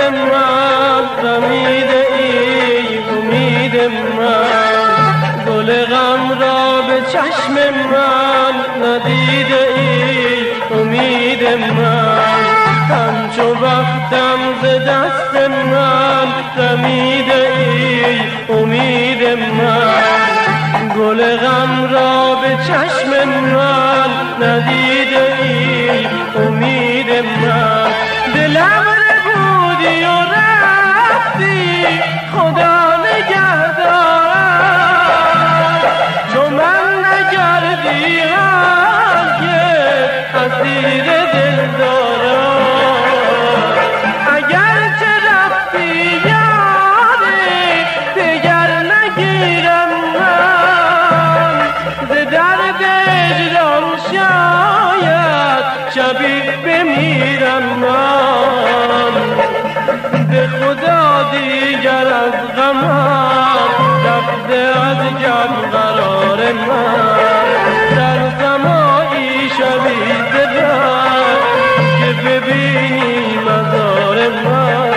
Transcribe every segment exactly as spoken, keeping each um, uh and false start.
من رمیده ای امید من، گل غم را به چشم من ندیده ای امید من، همچو وقتم ز دست من رمیده ای امید من، گل غم را به چشم من ندیده ای امید من. دلم بودی و رفتی خدا نگهدارم، چو من نگردی هرگز اسیر دل دارم. اگر چه رفتی یاری دگر نگیرم من، ز درد هجران شاید شبی بمیرم من. به خدا دیگر از غمم رفته از جان قرار من، در سمایی شبی دلم که ببینی مزار من.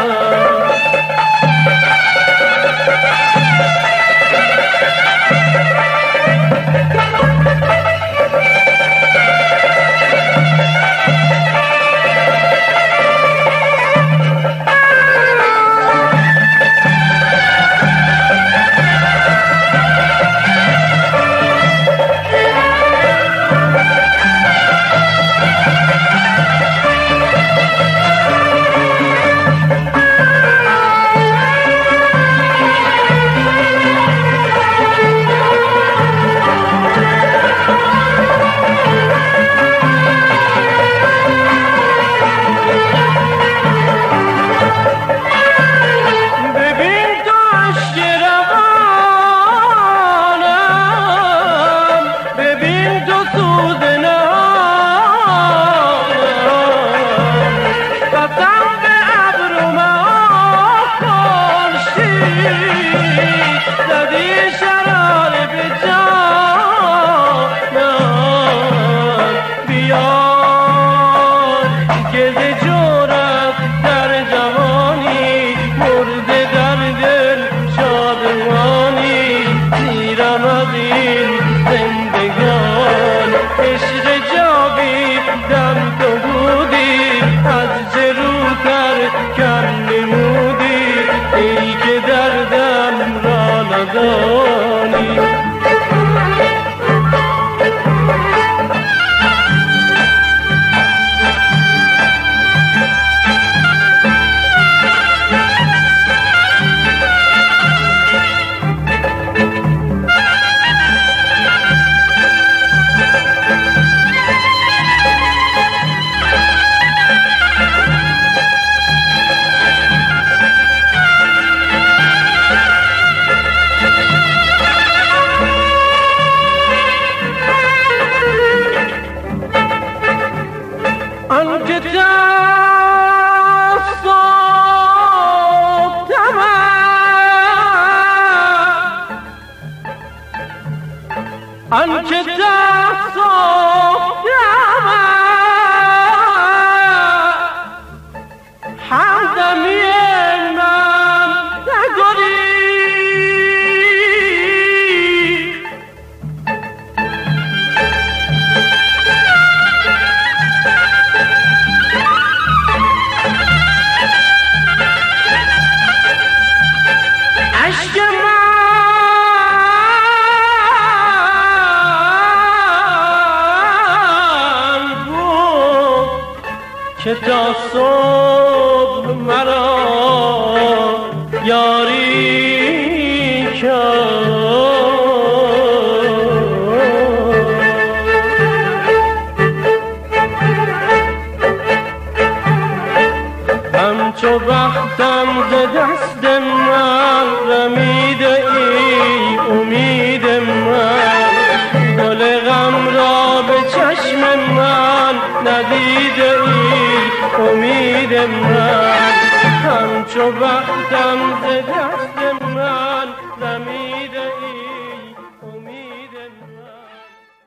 آنچه دست افتم همدمی من نگریز، عشق من که تا صبح مرا یاری کرد. همچو بختم ز دست من رمیده ای امید من، گل غم را به چشم من ندیده ای امید من، همچو وقتم ز دست من